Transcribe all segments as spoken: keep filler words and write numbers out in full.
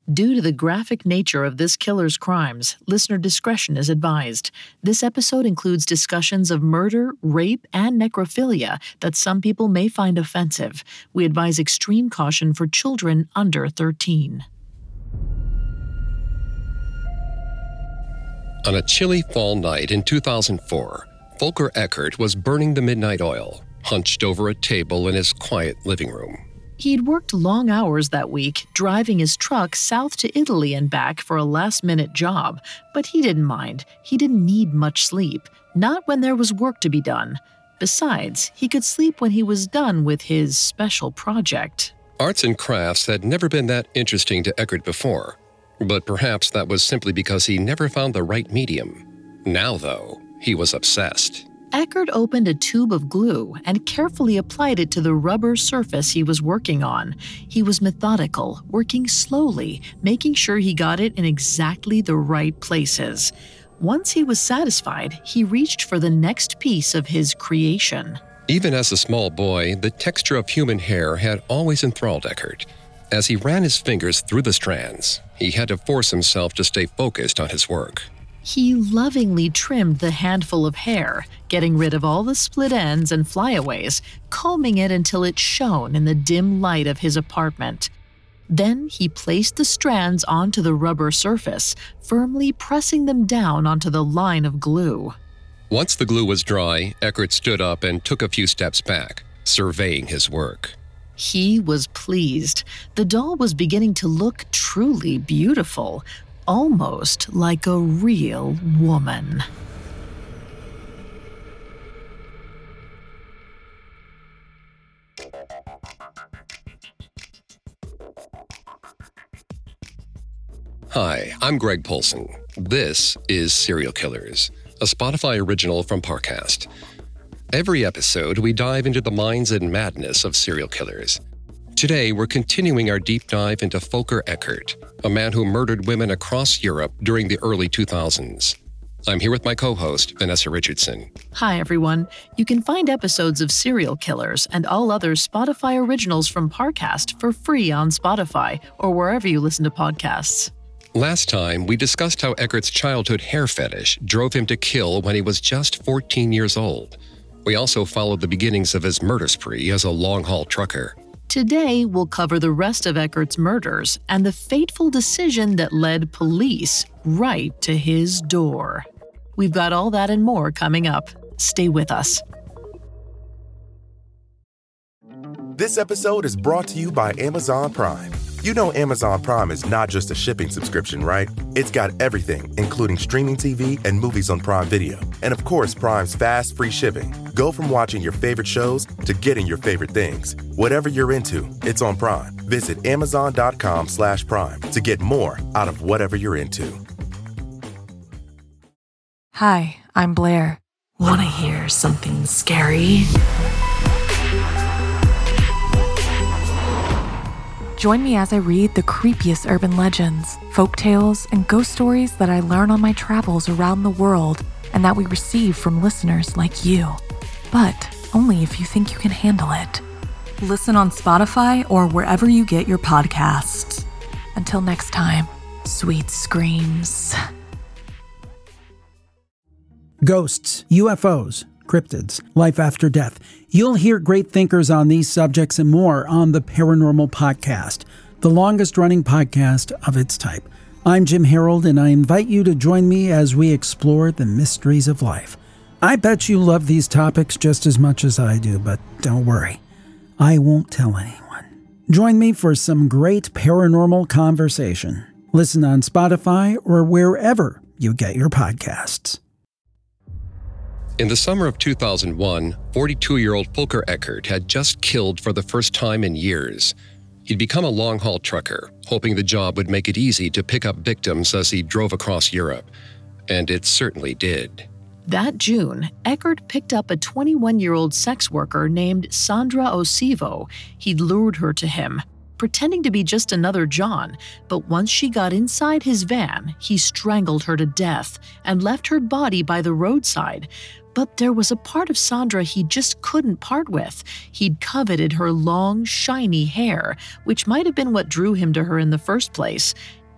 Due to the graphic nature of this killer's crimes, listener discretion is advised. This episode includes discussions of murder, rape, and necrophilia that some people may find offensive. We advise extreme caution for children under thirteen. On a chilly fall night in two thousand four, Volker Eckert was burning the midnight oil, hunched over a table in his quiet living room. He'd worked long hours that week, driving his truck south to Italy and back for a last-minute job, but he didn't mind. He didn't need much sleep, not when there was work to be done. Besides, he could sleep when he was done with his special project. Arts and crafts had never been that interesting to Eckert before, but perhaps that was simply because he never found the right medium. Now, though, he was obsessed. Eckert opened a tube of glue and carefully applied it to the rubber surface he was working on. He was methodical, working slowly, making sure he got it in exactly the right places. Once he was satisfied, he reached for the next piece of his creation. Even as a small boy, the texture of human hair had always enthralled Eckert. As he ran his fingers through the strands, he had to force himself to stay focused on his work. He lovingly trimmed the handful of hair, getting rid of all the split ends and flyaways, combing it until it shone in the dim light of his apartment. Then he placed the strands onto the rubber surface, firmly pressing them down onto the line of glue. Once the glue was dry, Eckert stood up and took a few steps back, surveying his work. He was pleased. The doll was beginning to look truly beautiful, almost like a real woman. Hi, I'm Greg Polson. This is Serial Killers, a Spotify original from Parcast. Every episode, we dive into the minds and madness of serial killers. Today, we're continuing our deep dive into Volker Eckert, a man who murdered women across Europe during the early two thousands. I'm here with my co-host, Vanessa Richardson. Hi, everyone. You can find episodes of Serial Killers and all other Spotify originals from Parcast for free on Spotify or wherever you listen to podcasts. Last time, we discussed how Eckert's childhood hair fetish drove him to kill when he was just fourteen years old. We also followed the beginnings of his murder spree as a long-haul trucker. Today, we'll cover the rest of Eckert's murders and the fateful decision that led police right to his door. We've got all that and more coming up. Stay with us. This episode is brought to you by Amazon Prime. You know Amazon Prime is not just a shipping subscription, right? It's got everything, including streaming T V and movies on Prime Video. And of course, Prime's fast, free shipping. Go from watching your favorite shows to getting your favorite things. Whatever you're into, it's on Prime. Visit amazon.com slash prime to get more out of whatever you're into. Hi, I'm Blair. Want to hear something scary? Join me as I read the creepiest urban legends, folk tales, and ghost stories that I learn on my travels around the world and that we receive from listeners like you. But only if you think you can handle it. Listen on Spotify or wherever you get your podcasts. Until next time, sweet screams. Ghosts, U F Os, cryptids, life after death. You'll hear great thinkers on these subjects and more on the Paranormal Podcast, the longest-running podcast of its type. I'm Jim Harold, and I invite you to join me as we explore the mysteries of life. I bet you love these topics just as much as I do, but don't worry. I won't tell anyone. Join me for some great paranormal conversation. Listen on Spotify or wherever you get your podcasts. In the summer of two thousand one, forty-two-year-old Volker Eckert had just killed for the first time in years. He'd become a long-haul trucker, hoping the job would make it easy to pick up victims as he drove across Europe. And it certainly did. That June, Eckert picked up a twenty-one-year-old sex worker named Sandra Osivo. He'd lured her to him, pretending to be just another John, but once she got inside his van, he strangled her to death and left her body by the roadside. But there was a part of Sandra he just couldn't part with. He'd coveted her long, shiny hair, which might have been what drew him to her in the first place.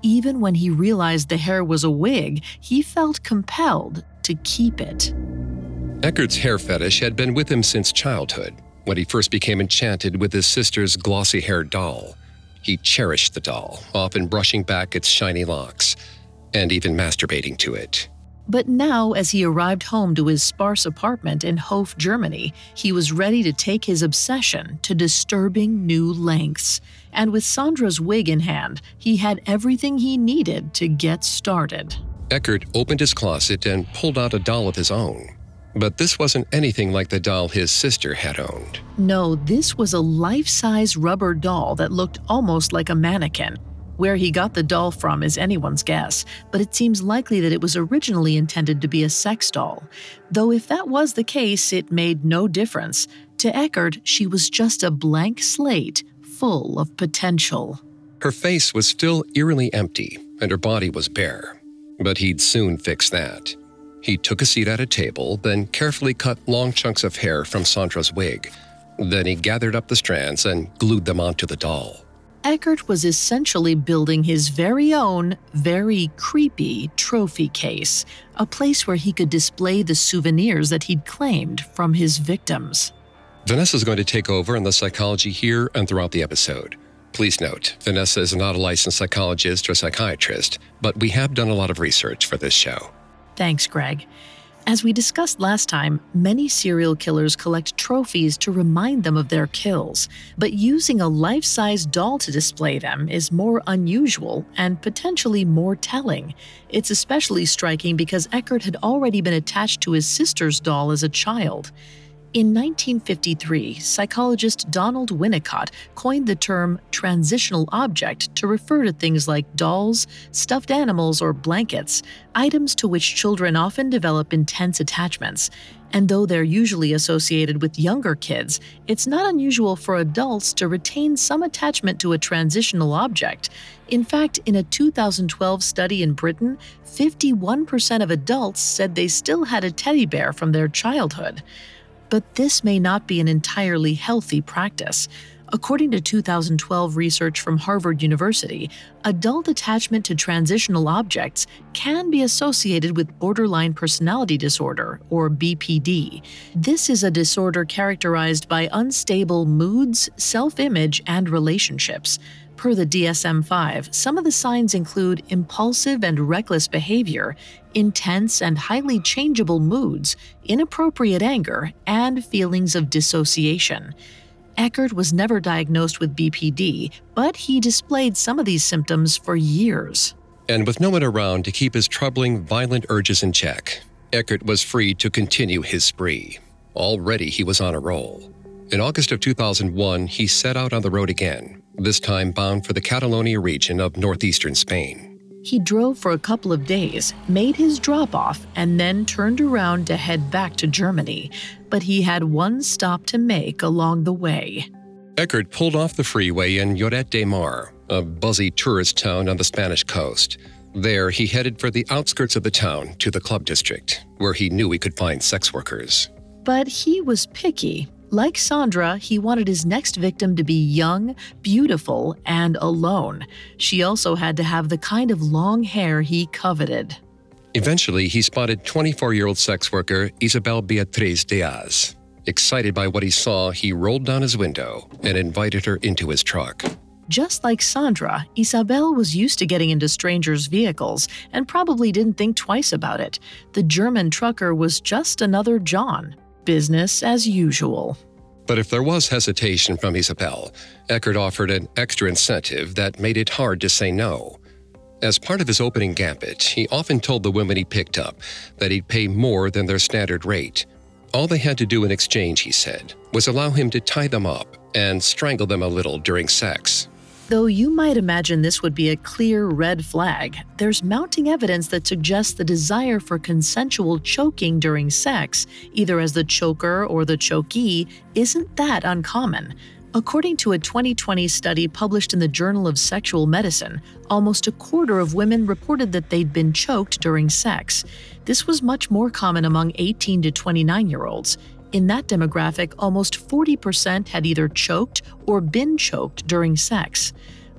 even when he realized the hair was a wig, he felt compelled to keep it. Eckerd's hair fetish had been with him since childhood, when he first became enchanted with his sister's glossy-haired doll. He cherished the doll, often brushing back its shiny locks, and even masturbating to it. But now, as he arrived home to his sparse apartment in Hof, Germany, he was ready to take his obsession to disturbing new lengths. And with Sandra's wig in hand, he had everything he needed to get started. Eckerd opened his closet and pulled out a doll of his own. But this wasn't anything like the doll his sister had owned. No, this was a life-size rubber doll that looked almost like a mannequin. Where he got the doll from is anyone's guess, but it seems likely that it was originally intended to be a sex doll. Though if that was the case, it made no difference. To Eckerd, she was just a blank slate, full of potential. Her face was still eerily empty, and her body was bare. But he'd soon fix that. He took a seat at a table, then carefully cut long chunks of hair from Sandra's wig. Then he gathered up the strands and glued them onto the doll. Eckerd was essentially building his very own, very creepy trophy case, a place where he could display the souvenirs that he'd claimed from his victims. Vanessa's going to take over on the psychology here and throughout the episode. Please note, Vanessa is not a licensed psychologist or psychiatrist, but we have done a lot of research for this show. Thanks, Greg. As we discussed last time, many serial killers collect trophies to remind them of their kills, but using a life-size doll to display them is more unusual and potentially more telling. It's especially striking because Eckerd had already been attached to his sister's doll as a child. In nineteen fifty-three, psychologist Donald Winnicott coined the term transitional object to refer to things like dolls, stuffed animals, or blankets, items to which children often develop intense attachments. And though they're usually associated with younger kids, it's not unusual for adults to retain some attachment to a transitional object. In fact, in a two thousand twelve study in Britain, fifty-one percent of adults said they still had a teddy bear from their childhood. But this may not be an entirely healthy practice. According to two thousand twelve research from Harvard University, adult attachment to transitional objects can be associated with borderline personality disorder, or B P D. This is a disorder characterized by unstable moods, self-image, and relationships. Per the D S M five, some of the signs include impulsive and reckless behavior, intense and highly changeable moods, inappropriate anger, and feelings of dissociation. Eckerd was never diagnosed with B P D, but he displayed some of these symptoms for years. And with no one around to keep his troubling, violent urges in check, Eckerd was free to continue his spree. Already he was on a roll. In August of two thousand one, he set out on the road again, this time bound for the Catalonia region of northeastern Spain. He drove for a couple of days, made his drop-off, and then turned around to head back to Germany. But he had one stop to make along the way. Eckerd pulled off the freeway in Lloret de Mar, a buzzy tourist town on the Spanish coast. There, he headed for the outskirts of the town to the club district, where he knew he could find sex workers. But he was picky. Like Sandra, he wanted his next victim to be young, beautiful, and alone. She also had to have the kind of long hair he coveted. Eventually, he spotted twenty-four-year-old sex worker Isabel Beatriz Diaz. Excited by what he saw, he rolled down his window and invited her into his truck. Just like Sandra, Isabel was used to getting into strangers' vehicles and probably didn't think twice about it. The German trucker was just another John. Business as usual. But if there was hesitation from Isabel, Eckerd offered an extra incentive that made it hard to say no. As part of his opening gambit, he often told the women he picked up that he'd pay more than their standard rate. All they had to do in exchange, he said, was allow him to tie them up and strangle them a little during sex. Though you might imagine this would be a clear red flag, there's mounting evidence that suggests the desire for consensual choking during sex, either as the choker or the chokee, isn't that uncommon. According to a twenty twenty study published in the Journal of Sexual Medicine, almost a quarter of women reported that they'd been choked during sex. This was much more common among eighteen to twenty-nine-year-olds. In that demographic, almost forty percent had either choked or been choked during sex.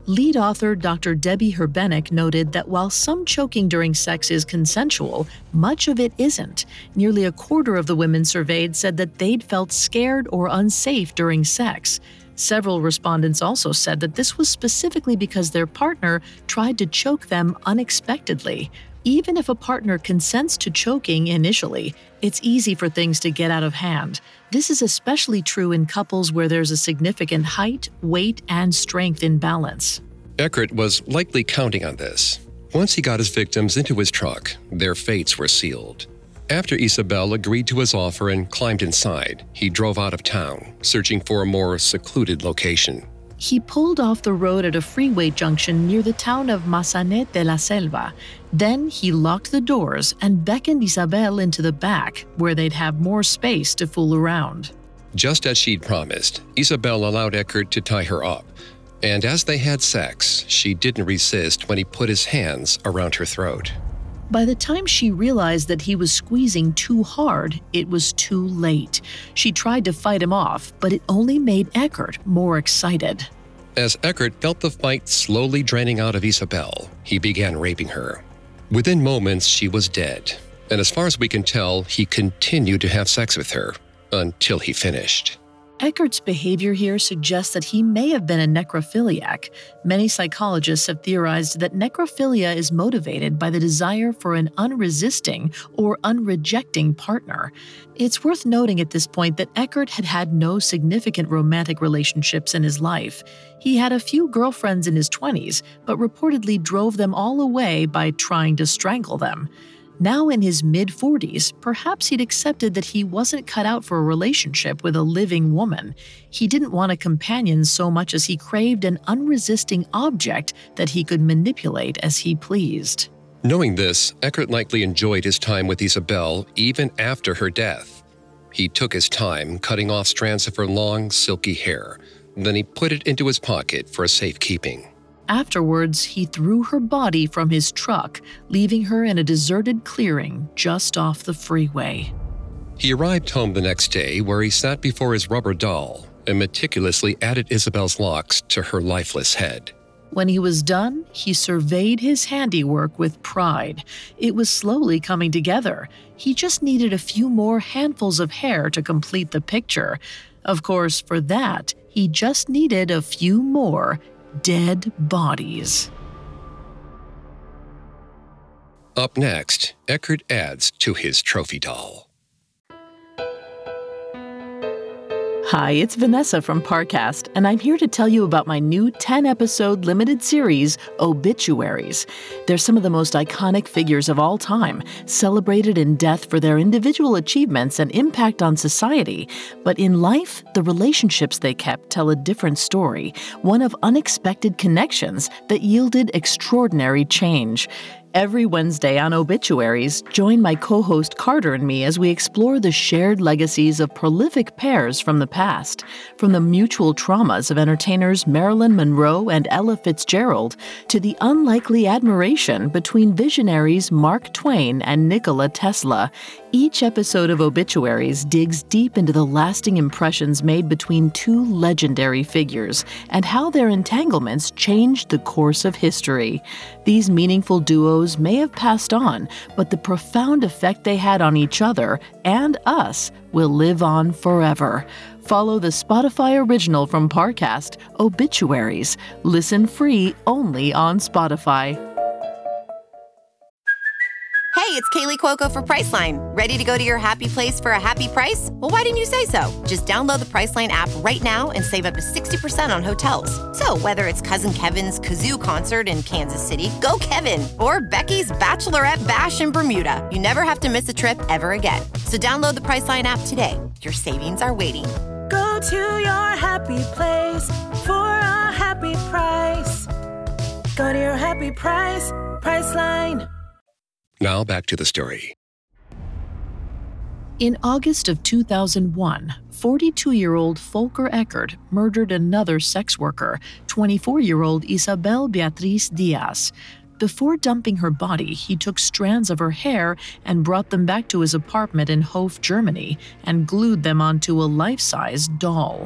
Lead author Doctor Debbie Herbenek noted that while some choking during sex is consensual, much of it isn't. Nearly a quarter of the women surveyed said that they'd felt scared or unsafe during sex. Several respondents also said that this was specifically because their partner tried to choke them unexpectedly. Even if a partner consents to choking initially, it's easy for things to get out of hand. This is especially true in couples where there's a significant height, weight, and strength imbalance. Eckert was likely counting on this. Once he got his victims into his truck, their fates were sealed. After Isabel agreed to his offer and climbed inside, he drove out of town, searching for a more secluded location. He pulled off the road at a freeway junction near the town of Massanet de la Selva. Then he locked the doors and beckoned Isabel into the back, where they'd have more space to fool around. Just as she'd promised, Isabel allowed Eckert to tie her up. And as they had sex, she didn't resist when he put his hands around her throat. By the time she realized that he was squeezing too hard, it was too late. She tried to fight him off, but it only made Eckert more excited. As Eckert felt the fight slowly draining out of Isabel, he began raping her. Within moments, she was dead. And as far as we can tell, he continued to have sex with her until he finished. Eckert's behavior here suggests that he may have been a necrophiliac. Many psychologists have theorized that necrophilia is motivated by the desire for an unresisting or unrejecting partner. It's worth noting at this point that Eckert had had no significant romantic relationships in his life. He had a few girlfriends in his twenties, but reportedly drove them all away by trying to strangle them. Now in his mid-forties, perhaps he'd accepted that he wasn't cut out for a relationship with a living woman. He didn't want a companion so much as he craved an unresisting object that he could manipulate as he pleased. Knowing this, Eckert likely enjoyed his time with Isabel even after her death. He took his time cutting off strands of her long, silky hair. Then he put it into his pocket for safekeeping. Afterwards, he threw her body from his truck, leaving her in a deserted clearing just off the freeway. He arrived home the next day where he sat before his rubber doll and meticulously added Isabel's locks to her lifeless head. When he was done, he surveyed his handiwork with pride. It was slowly coming together. He just needed a few more handfuls of hair to complete the picture. Of course, for that, he just needed a few more dead bodies. Up next, Eckert adds to his trophy doll. Hi, it's Vanessa from Parcast, and I'm here to tell you about my new ten-episode limited series, Obituaries. They're some of the most iconic figures of all time, celebrated in death for their individual achievements and impact on society. But in life, the relationships they kept tell a different story, one of unexpected connections that yielded extraordinary change. Every Wednesday on Obituaries, join my co-host Carter and me as we explore the shared legacies of prolific pairs from the past. From the mutual traumas of entertainers Marilyn Monroe and Ella Fitzgerald to the unlikely admiration between visionaries Mark Twain and Nikola Tesla. Each episode of Obituaries digs deep into the lasting impressions made between two legendary figures and how their entanglements changed the course of history. These meaningful duos may have passed on, but the profound effect they had on each other and us will live on forever. Follow the Spotify original from Parcast, Obituaries. Listen free only on Spotify. Hey, it's Kaylee Cuoco for Priceline. Ready to go to your happy place for a happy price? Well, why didn't you say so? Just download the Priceline app right now and save up to sixty percent on hotels. So whether it's Cousin Kevin's Kazoo Concert in Kansas City, go Kevin, or Becky's Bachelorette Bash in Bermuda, you never have to miss a trip ever again. So download the Priceline app today. Your savings are waiting. Go to your happy place for a happy price. Go to your happy price, Priceline. Now back to the story. In August of two thousand one, forty-two-year-old Volker Eckert murdered another sex worker, twenty-four-year-old Isabel Beatriz Diaz. Before dumping her body, he took strands of her hair and brought them back to his apartment in Hof, Germany, and glued them onto a life-size doll.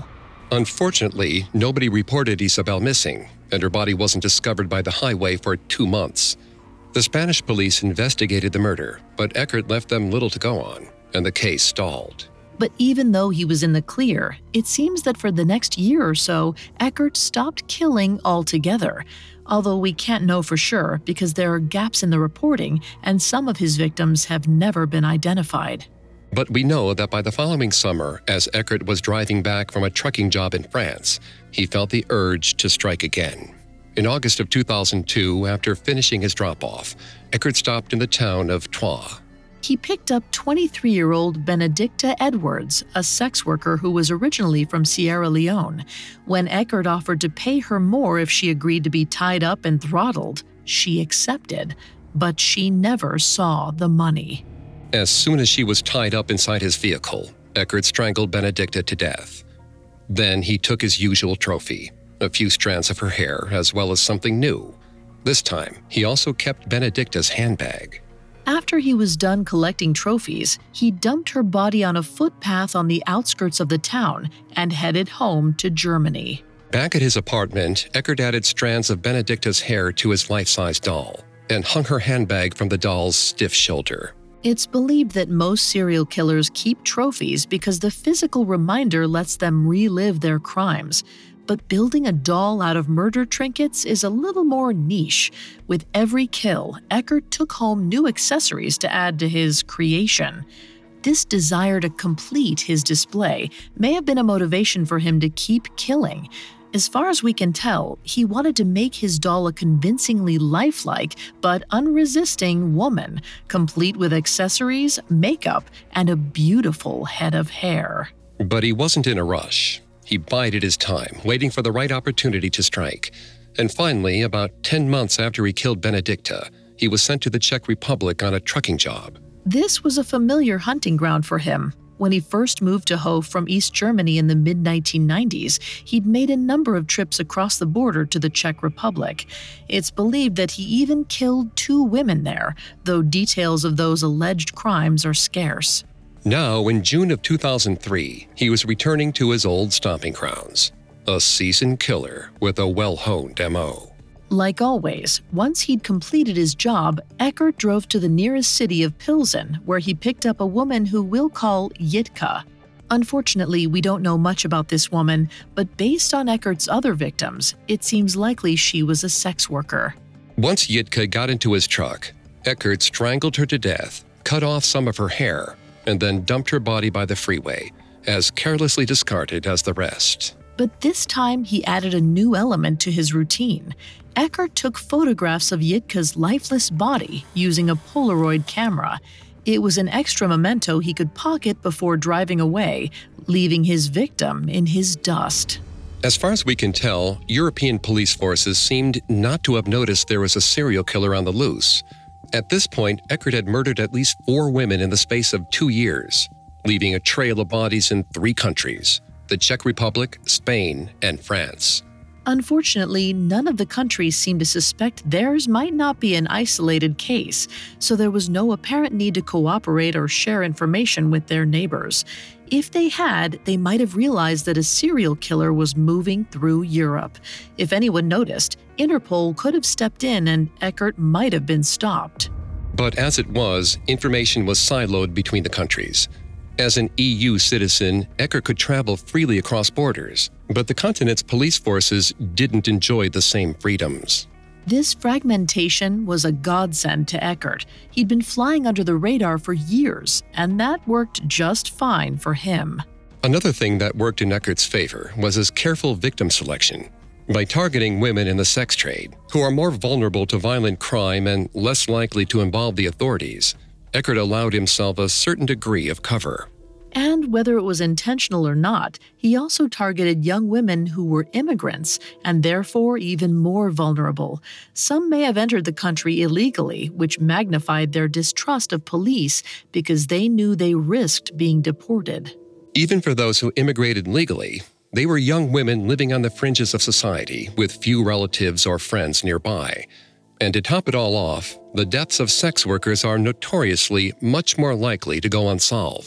Unfortunately, nobody reported Isabel missing, and her body wasn't discovered by the highway for two months. The Spanish police investigated the murder, but Eckert left them little to go on, and the case stalled. But even though he was in the clear, it seems that for the next year or so, Eckert stopped killing altogether. Although we can't know for sure because there are gaps in the reporting and some of his victims have never been identified. But we know that by the following summer, as Eckert was driving back from a trucking job in France, he felt the urge to strike again. In August of two thousand two, after finishing his drop-off, Eckert stopped in the town of Troyes. He picked up twenty-three-year-old Benedicta Edwards, a sex worker who was originally from Sierra Leone. When Eckert offered to pay her more if she agreed to be tied up and throttled, she accepted, but she never saw the money. As soon as she was tied up inside his vehicle, Eckert strangled Benedicta to death. Then he took his usual trophy, a few strands of her hair, as well as something new. This time, he also kept Benedicta's handbag. After he was done collecting trophies, he dumped her body on a footpath on the outskirts of the town and headed home to Germany. Back at his apartment, Eckert added strands of Benedicta's hair to his life-size doll and hung her handbag from the doll's stiff shoulder. It's believed that most serial killers keep trophies because the physical reminder lets them relive their crimes. But building a doll out of murder trinkets is a little more niche. With every kill, Eckert took home new accessories to add to his creation. This desire to complete his display may have been a motivation for him to keep killing. As far as we can tell, he wanted to make his doll a convincingly lifelike but unresisting woman, complete with accessories, makeup, and a beautiful head of hair. But he wasn't in a rush. He bided his time, waiting for the right opportunity to strike. And finally, about ten months after he killed Benedicta, he was sent to the Czech Republic on a trucking job. This was a familiar hunting ground for him. When he first moved to Hof from East Germany in the mid nineteen nineties, he'd made a number of trips across the border to the Czech Republic. It's believed that he even killed two women there, though details of those alleged crimes are scarce. Now, in June of two thousand three, he was returning to his old stomping grounds, a seasoned killer with a well-honed M O. Like always, once he'd completed his job, Eckert drove to the nearest city of Pilsen, where he picked up a woman who we'll call Jitka. Unfortunately, we don't know much about this woman, but based on Eckert's other victims, it seems likely she was a sex worker. Once Jitka got into his truck, Eckert strangled her to death, cut off some of her hair, and then dumped her body by the freeway, as carelessly discarded as the rest. But this time, he added a new element to his routine. Eckert took photographs of Jitka's lifeless body using a Polaroid camera. It was an extra memento he could pocket before driving away, leaving his victim in his dust. As far as we can tell, European police forces seemed not to have noticed there was a serial killer on the loose. At this point, Eckert had murdered at least four women in the space of two years, leaving a trail of bodies in three countries: the Czech Republic, Spain, and France. Unfortunately, none of the countries seemed to suspect theirs might not be an isolated case, so there was no apparent need to cooperate or share information with their neighbors. If they had, they might have realized that a serial killer was moving through Europe. If anyone noticed, Interpol could have stepped in and Eckert might have been stopped. But as it was, information was siloed between the countries. As an E U citizen, Eckert could travel freely across borders, but the continent's police forces didn't enjoy the same freedoms. This fragmentation was a godsend to Eckert. He'd been flying under the radar for years, and that worked just fine for him. Another thing that worked in Eckert's favor was his careful victim selection. By targeting women in the sex trade, who are more vulnerable to violent crime and less likely to involve the authorities, Eckert allowed himself a certain degree of cover. And whether it was intentional or not, he also targeted young women who were immigrants and therefore even more vulnerable. Some may have entered the country illegally, which magnified their distrust of police because they knew they risked being deported. Even for those who immigrated legally, they were young women living on the fringes of society with few relatives or friends nearby. And to top it all off, the deaths of sex workers are notoriously much more likely to go unsolved.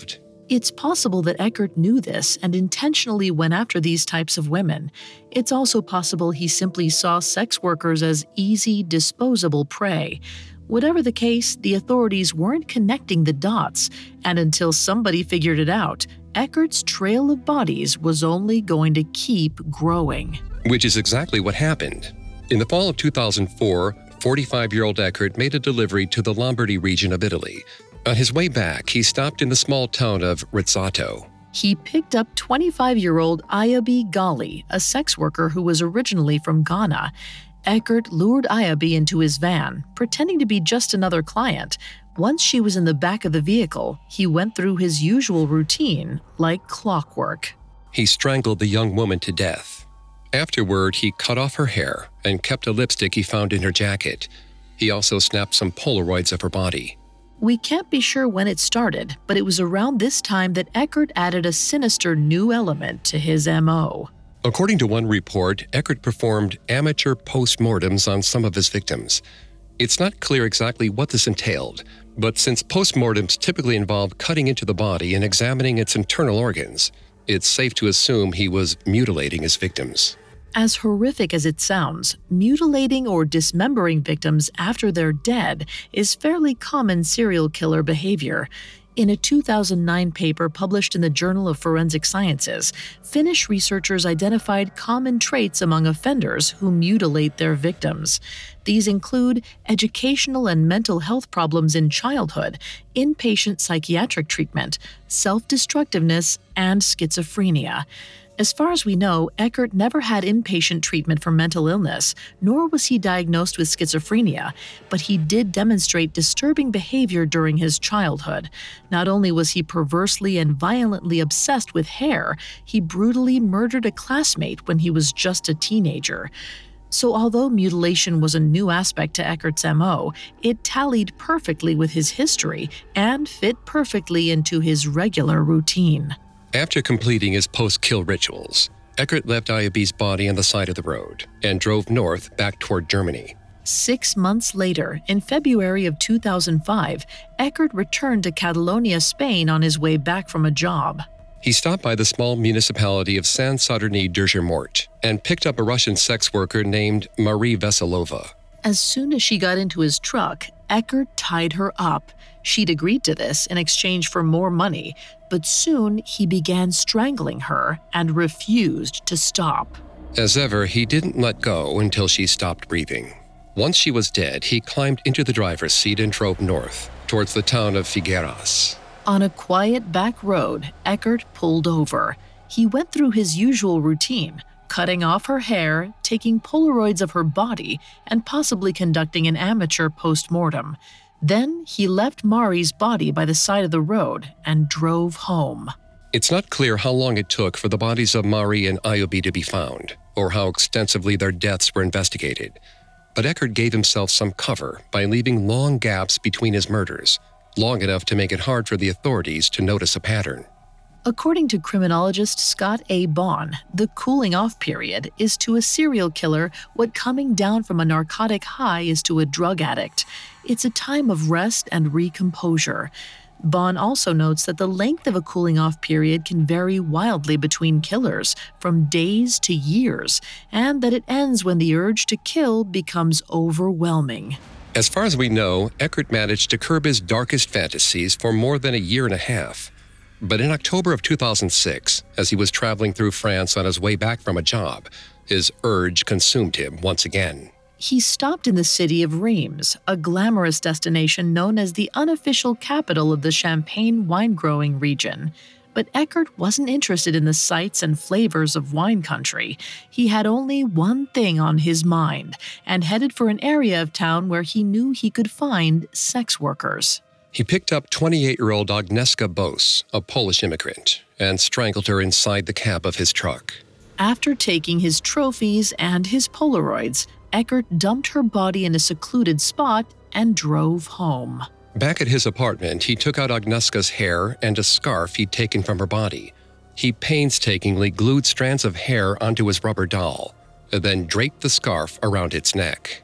It's possible that Eckert knew this and intentionally went after these types of women. It's also possible he simply saw sex workers as easy, disposable prey. Whatever the case, the authorities weren't connecting the dots, and until somebody figured it out, Eckert's trail of bodies was only going to keep growing. Which is exactly what happened. In the fall of two thousand four, forty-five-year-old Eckert made a delivery to the Lombardy region of Italy. On his way back, he stopped in the small town of Rizzato. He picked up twenty-five-year-old Ayabi Gali, a sex worker who was originally from Ghana. Eckert lured Ayabi into his van, pretending to be just another client. Once she was in the back of the vehicle, he went through his usual routine, like clockwork. He strangled the young woman to death. Afterward, he cut off her hair and kept a lipstick he found in her jacket. He also snapped some Polaroids of her body. We can't be sure when it started, but it was around this time that Eckert added a sinister new element to his M O. According to one report, Eckert performed amateur postmortems on some of his victims. It's not clear exactly what this entailed, but since postmortems typically involve cutting into the body and examining its internal organs, it's safe to assume he was mutilating his victims. As horrific as it sounds, mutilating or dismembering victims after they're dead is fairly common serial killer behavior. In a two thousand nine paper published in the Journal of Forensic Sciences, Finnish researchers identified common traits among offenders who mutilate their victims. These include educational and mental health problems in childhood, inpatient psychiatric treatment, self-destructiveness, and schizophrenia. As far as we know, Eckert never had inpatient treatment for mental illness, nor was he diagnosed with schizophrenia, but he did demonstrate disturbing behavior during his childhood. Not only was he perversely and violently obsessed with hair, he brutally murdered a classmate when he was just a teenager. So although mutilation was a new aspect to Eckert's M O, it tallied perfectly with his history and fit perfectly into his regular routine. After completing his post-kill rituals, Eckert left Ayabi's body on the side of the road and drove north back toward Germany. Six months later, in February of two thousand five, Eckert returned to Catalonia, Spain on his way back from a job. He stopped by the small municipality of San Sadurní d'Urgell and picked up a Russian sex worker named Marie Veselova. As soon as she got into his truck, Eckert tied her up. She'd agreed to this in exchange for more money, but soon he began strangling her and refused to stop. As ever, he didn't let go until she stopped breathing. Once she was dead, he climbed into the driver's seat and drove north, towards the town of Figueras. On a quiet back road, Eckert pulled over. He went through his usual routine, cutting off her hair, taking Polaroids of her body, and possibly conducting an amateur post-mortem. Then he left Mari's body by the side of the road and drove home. It's not clear how long it took for the bodies of Mari and Ayabi to be found, or how extensively their deaths were investigated. But Eckert gave himself some cover by leaving long gaps between his murders, long enough to make it hard for the authorities to notice a pattern. According to criminologist Scott A. Bond, the cooling-off period is to a serial killer what coming down from a narcotic high is to a drug addict. It's a time of rest and recomposure. Bond also notes that the length of a cooling-off period can vary wildly between killers, from days to years, and that it ends when the urge to kill becomes overwhelming. As far as we know, Eckert managed to curb his darkest fantasies for more than a year and a half. But in October of two thousand six, as he was traveling through France on his way back from a job, his urge consumed him once again. He stopped in the city of Reims, a glamorous destination known as the unofficial capital of the Champagne wine-growing region. But Eckert wasn't interested in the sights and flavors of wine country. He had only one thing on his mind, and headed for an area of town where he knew he could find sex workers. He picked up twenty-eight-year-old Agnieszka Bos, a Polish immigrant, and strangled her inside the cab of his truck. After taking his trophies and his Polaroids, Eckert dumped her body in a secluded spot and drove home. Back at his apartment, he took out Agnieszka's hair and a scarf he'd taken from her body. He painstakingly glued strands of hair onto his rubber doll, and then draped the scarf around its neck.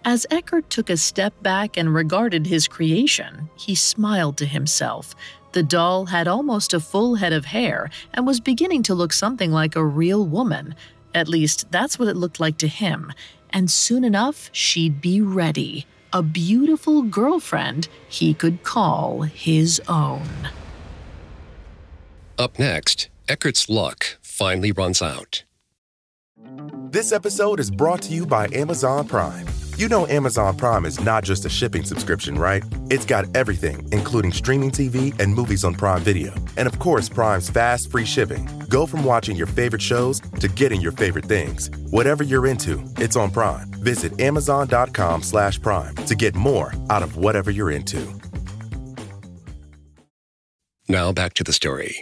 As Eckert took a step back and regarded his creation, he smiled to himself. The doll had almost a full head of hair and was beginning to look something like a real woman. At least, that's what it looked like to him. And soon enough, she'd be ready. A beautiful girlfriend he could call his own. Up next, Eckert's luck finally runs out. This episode is brought to you by Amazon Prime. You know Amazon Prime is not just a shipping subscription, right? It's got everything, including streaming T V and movies on Prime Video. And of course, Prime's fast, free shipping. Go from watching your favorite shows to getting your favorite things. Whatever you're into, it's on Prime. Visit amazon.com slash prime to get more out of whatever you're into. Now back to the story.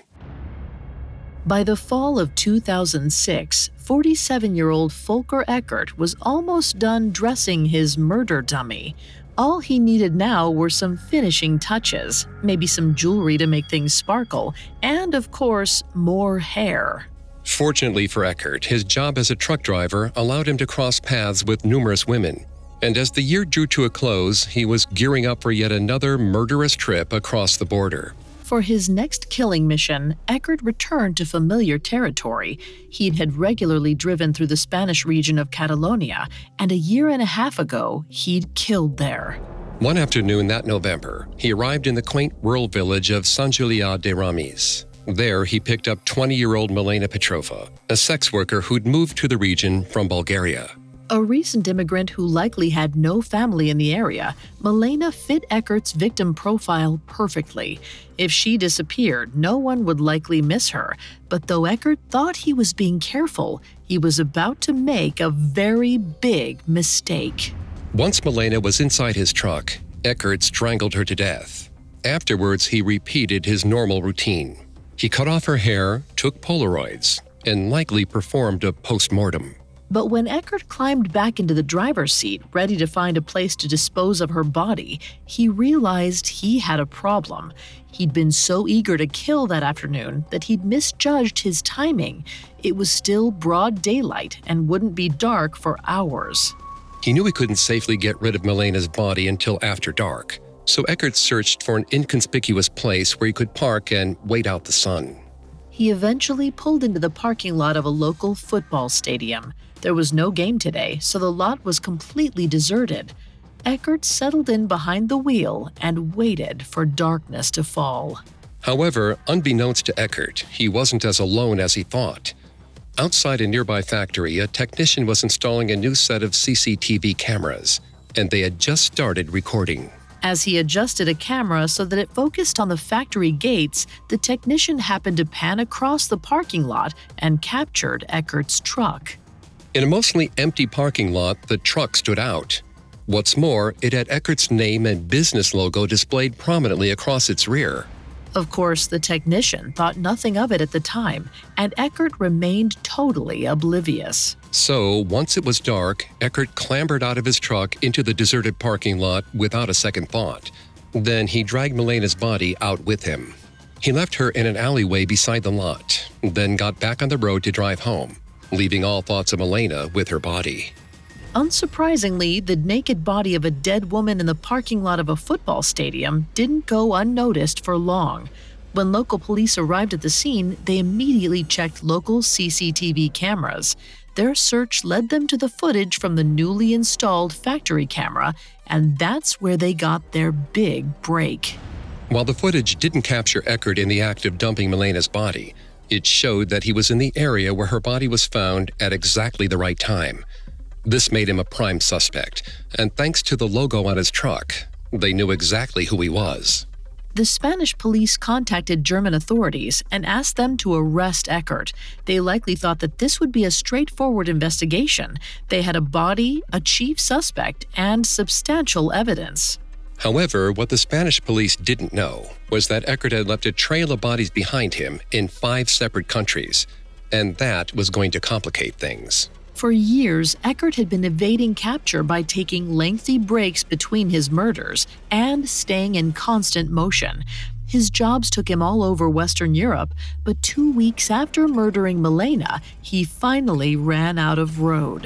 By the fall of two thousand six, forty-seven-year-old Volker Eckert was almost done dressing his murder dummy. All he needed now were some finishing touches, maybe some jewelry to make things sparkle, and, of course, more hair. Fortunately for Eckert, his job as a truck driver allowed him to cross paths with numerous women. And as the year drew to a close, he was gearing up for yet another murderous trip across the border. For his next killing mission, Eckert returned to familiar territory. He had regularly driven through the Spanish region of Catalonia, and a year and a half ago, he'd killed there. One afternoon that November, he arrived in the quaint rural village of Sant Julià de Ramis. There, he picked up twenty-year-old Milena Petrova, a sex worker who'd moved to the region from Bulgaria. A recent immigrant who likely had no family in the area, Milena fit Eckert's victim profile perfectly. If she disappeared, no one would likely miss her. But though Eckert thought he was being careful, he was about to make a very big mistake. Once Milena was inside his truck, Eckert strangled her to death. Afterwards, he repeated his normal routine. He cut off her hair, took Polaroids, and likely performed a post-mortem. But when Eckert climbed back into the driver's seat, ready to find a place to dispose of her body, he realized he had a problem. He'd been so eager to kill that afternoon that he'd misjudged his timing. It was still broad daylight and wouldn't be dark for hours. He knew he couldn't safely get rid of Milena's body until after dark, so Eckert searched for an inconspicuous place where he could park and wait out the sun. He eventually pulled into the parking lot of a local football stadium. There was no game today, so the lot was completely deserted. Eckert settled in behind the wheel and waited for darkness to fall. However, unbeknownst to Eckert, he wasn't as alone as he thought. Outside a nearby factory, a technician was installing a new set of C C T V cameras, and they had just started recording. As he adjusted a camera so that it focused on the factory gates, the technician happened to pan across the parking lot and captured Eckert's truck. In a mostly empty parking lot, the truck stood out. What's more, it had Eckert's name and business logo displayed prominently across its rear. Of course, the technician thought nothing of it at the time, and Eckert remained totally oblivious. So, once it was dark, Eckert clambered out of his truck into the deserted parking lot without a second thought. Then he dragged Milena's body out with him. He left her in an alleyway beside the lot, then got back on the road to drive home, leaving all thoughts of Milena with her body. Unsurprisingly, the naked body of a dead woman in the parking lot of a football stadium didn't go unnoticed for long. When local police arrived at the scene, they immediately checked local C C T V cameras. Their search led them to the footage from the newly installed factory camera, and that's where they got their big break. While the footage didn't capture Eckert in the act of dumping Milena's body, it showed that he was in the area where her body was found at exactly the right time. This made him a prime suspect, and thanks to the logo on his truck, they knew exactly who he was. The Spanish police contacted German authorities and asked them to arrest Eckert. They likely thought that this would be a straightforward investigation. They had a body, a chief suspect, and substantial evidence. However, what the Spanish police didn't know was that Eckert had left a trail of bodies behind him in five separate countries, and that was going to complicate things. For years, Eckert had been evading capture by taking lengthy breaks between his murders and staying in constant motion. His jobs took him all over Western Europe, but two weeks after murdering Milena, he finally ran out of road.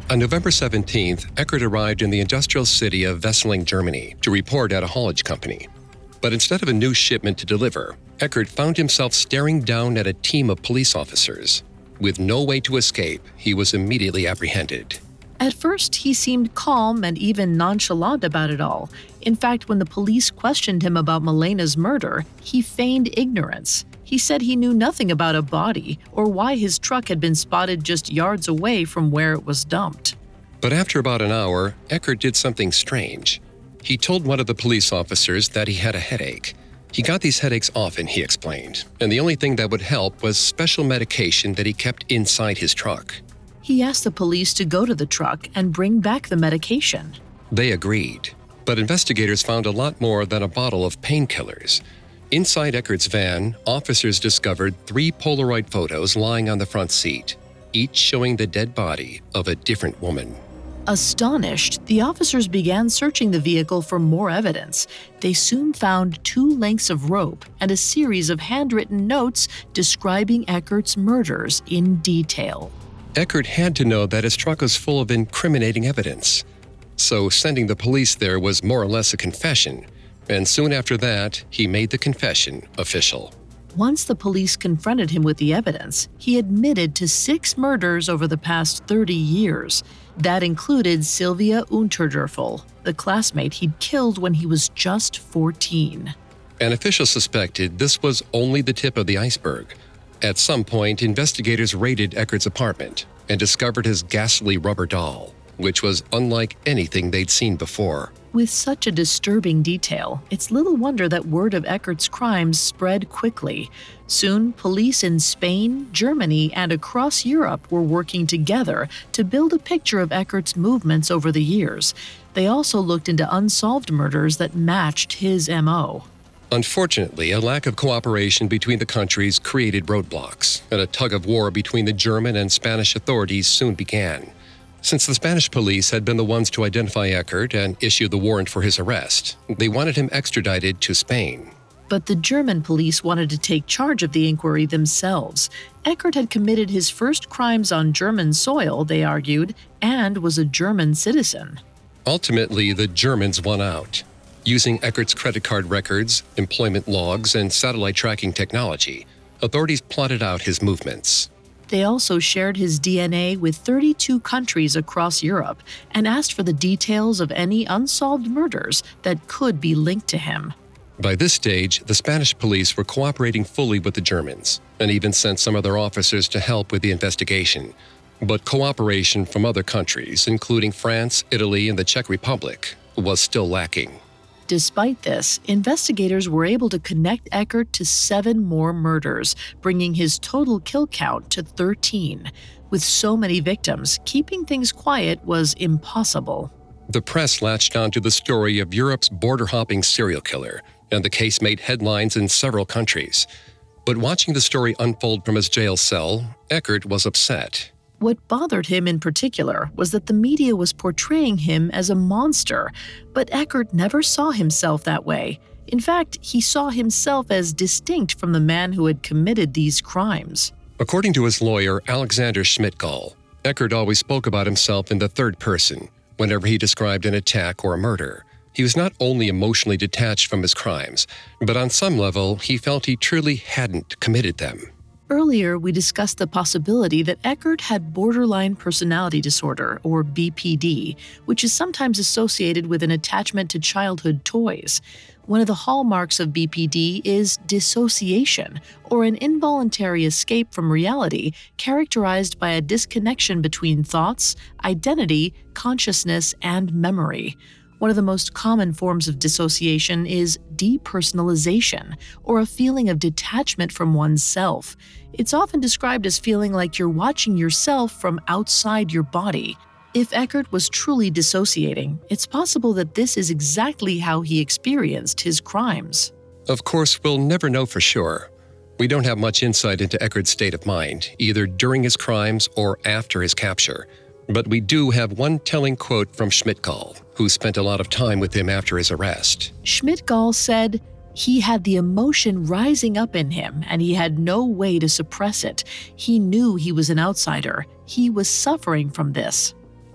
On November seventeenth, Eckert arrived in the industrial city of Wesseling, Germany, to report at a haulage company. But instead of a new shipment to deliver, Eckert found himself staring down at a team of police officers. With no way to escape, he was immediately apprehended. At first, he seemed calm and even nonchalant about it all. In fact, when the police questioned him about Malena's murder, he feigned ignorance. He said he knew nothing about a body or why his truck had been spotted just yards away from where it was dumped. But after about an hour, Eckert did something strange. He told one of the police officers that he had a headache. He got these headaches often, he explained, and the only thing that would help was special medication that he kept inside his truck. He asked the police to go to the truck and bring back the medication. They agreed, but investigators found a lot more than a bottle of painkillers. Inside Eckert's van, officers discovered three Polaroid photos lying on the front seat, each showing the dead body of a different woman. Astonished, the officers began searching the vehicle for more evidence. They soon found two lengths of rope and a series of handwritten notes describing Eckert's murders in detail. Eckert had to know that his truck was full of incriminating evidence. So sending the police there was more or less a confession, and soon after that, he made the confession official. Once the police confronted him with the evidence, he admitted to six murders over the past thirty years. That included Sylvia Unterdörfel, the classmate he'd killed when he was just fourteen. An official suspected this was only the tip of the iceberg. At some point, investigators raided Eckert's apartment and discovered his ghastly rubber doll, which was unlike anything they'd seen before. With such a disturbing detail, it's little wonder that word of Eckert's crimes spread quickly. Soon, police in Spain, Germany, and across Europe were working together to build a picture of Eckert's movements over the years. They also looked into unsolved murders that matched his M O. Unfortunately, a lack of cooperation between the countries created roadblocks, and a tug-of-war between the German and Spanish authorities soon began. Since the Spanish police had been the ones to identify Eckert and issue the warrant for his arrest, they wanted him extradited to Spain. But the German police wanted to take charge of the inquiry themselves. Eckert had committed his first crimes on German soil, they argued, and was a German citizen. Ultimately, the Germans won out. Using Eckert's credit card records, employment logs, and satellite tracking technology, authorities plotted out his movements. They also shared his D N A with thirty-two countries across Europe and asked for the details of any unsolved murders that could be linked to him. By this stage, the Spanish police were cooperating fully with the Germans and even sent some of their officers to help with the investigation. But cooperation from other countries, including France, Italy, and the Czech Republic, was still lacking. Despite this, investigators were able to connect Eckert to seven more murders, bringing his total kill count to thirteen. With so many victims, keeping things quiet was impossible. The press latched onto the story of Europe's border-hopping serial killer, and the case made headlines in several countries. But watching the story unfold from his jail cell, Eckert was upset. What bothered him in particular was that the media was portraying him as a monster, but Eckert never saw himself that way. In fact, he saw himself as distinct from the man who had committed these crimes. According to his lawyer, Alexander Schmidt-Gall, Eckert always spoke about himself in the third person whenever he described an attack or a murder. He was not only emotionally detached from his crimes, but on some level, he felt he truly hadn't committed them. Earlier, we discussed the possibility that Eckert had borderline personality disorder, or B P D, which is sometimes associated with an attachment to childhood toys. One of the hallmarks of B P D is dissociation, or an involuntary escape from reality characterized by a disconnection between thoughts, identity, consciousness, and memory. One of the most common forms of dissociation is depersonalization, or a feeling of detachment from oneself. It's often described as feeling like you're watching yourself from outside your body. If Eckert was truly dissociating, it's possible that this is exactly how he experienced his crimes. Of course, we'll never know for sure. We don't have much insight into Eckert's state of mind, either during his crimes or after his capture. But we do have one telling quote from Schmidt-Gall, who spent a lot of time with him after his arrest. Schmidt-Gall said, "He had the emotion rising up in him, and he had no way to suppress it. He knew he was an outsider. He was suffering from this."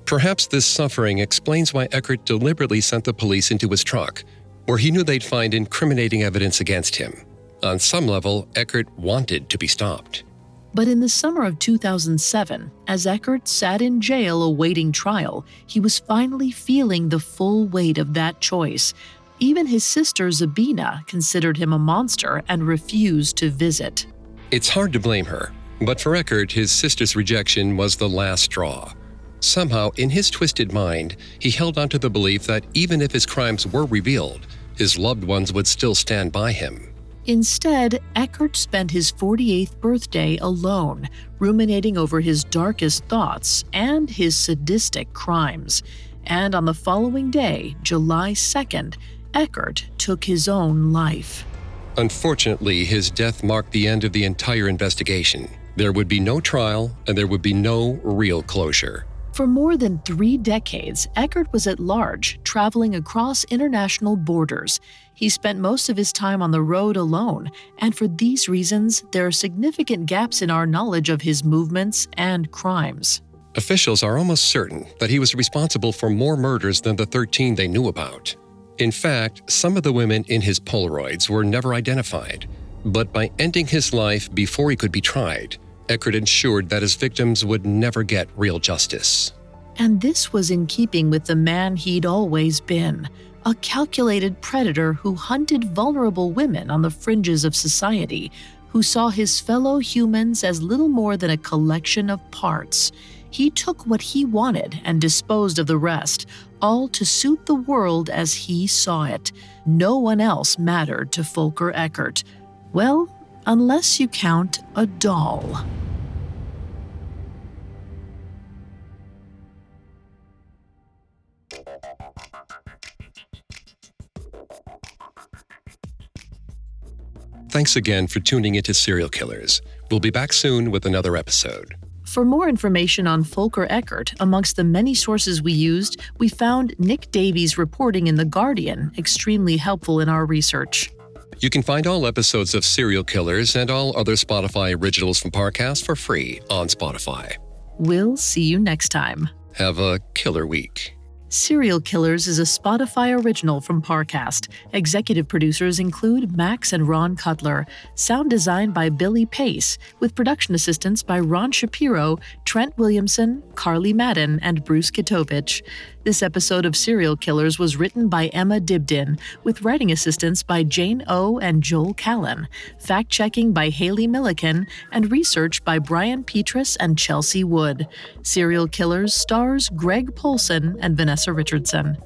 Perhaps this suffering explains why Eckert deliberately sent the police into his truck, where he knew they'd find incriminating evidence against him. On some level, Eckert wanted to be stopped. But in the summer of two thousand seven, as Eckert sat in jail awaiting trial, he was finally feeling the full weight of that choice. Even his sister Zabina considered him a monster and refused to visit. It's hard to blame her, but for Eckert, his sister's rejection was the last straw. Somehow, in his twisted mind, he held on to the belief that even if his crimes were revealed, his loved ones would still stand by him. Instead, Eckert spent his forty-eighth birthday alone, ruminating over his darkest thoughts and his sadistic crimes. And on the following day, July second, Eckert took his own life. Unfortunately, his death marked the end of the entire investigation. There would be no trial, and there would be no real closure. For more than three decades, Eckert was at large, traveling across international borders. He spent most of his time on the road alone, and for these reasons, there are significant gaps in our knowledge of his movements and crimes. Officials are almost certain that he was responsible for more murders than the thirteen they knew about. In fact, some of the women in his Polaroids were never identified. But by ending his life before he could be tried, Eckert ensured that his victims would never get real justice. And this was in keeping with the man he'd always been, a calculated predator who hunted vulnerable women on the fringes of society, who saw his fellow humans as little more than a collection of parts. He took what he wanted and disposed of the rest, all to suit the world as he saw it. No one else mattered to Volker Eckert. Well, unless you count a doll. Thanks again for tuning into Serial Killers. We'll be back soon with another episode. For more information on Volker Eckert, amongst the many sources we used, we found Nick Davies' reporting in The Guardian extremely helpful in our research. You can find all episodes of Serial Killers and all other Spotify originals from Parcast for free on Spotify. We'll see you next time. Have a killer week. Serial Killers is a Spotify original from Parcast. Executive producers include Max and Ron Cutler. Sound design by Billy Pace, with production assistance by Ron Shapiro, Trent Williamson, Carly Madden, and Bruce Kitovich. This episode of Serial Killers was written by Emma Dibdin, with writing assistance by Jane O and Joel Callan, fact-checking by Haley Milliken, and research by Brian Petrus and Chelsea Wood. Serial Killers stars Greg Polson and Vanessa Richardson.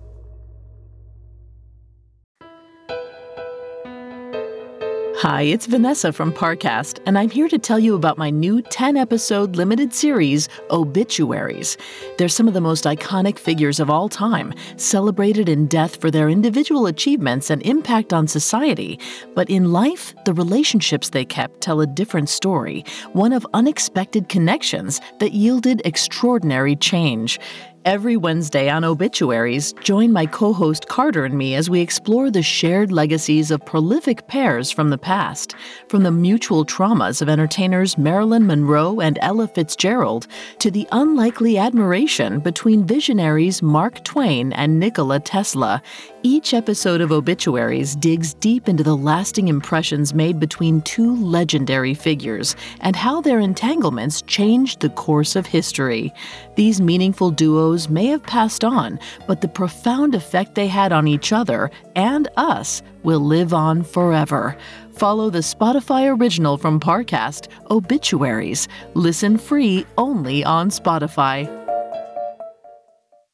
Hi, it's Vanessa from Parcast, and I'm here to tell you about my new ten-episode limited series, Obituaries. They're some of the most iconic figures of all time, celebrated in death for their individual achievements and impact on society. But in life, the relationships they kept tell a different story, one of unexpected connections that yielded extraordinary change. Every Wednesday on Obituaries, join my co-host Carter and me as we explore the shared legacies of prolific pairs from the past. From the mutual traumas of entertainers Marilyn Monroe and Ella Fitzgerald to the unlikely admiration between visionaries Mark Twain and Nikola Tesla. Each episode of Obituaries digs deep into the lasting impressions made between two legendary figures and how their entanglements changed the course of history. These meaningful duos may have passed on, but the profound effect they had on each other and us will live on forever. Follow the Spotify original from Parcast, Obituaries. Listen free only on Spotify.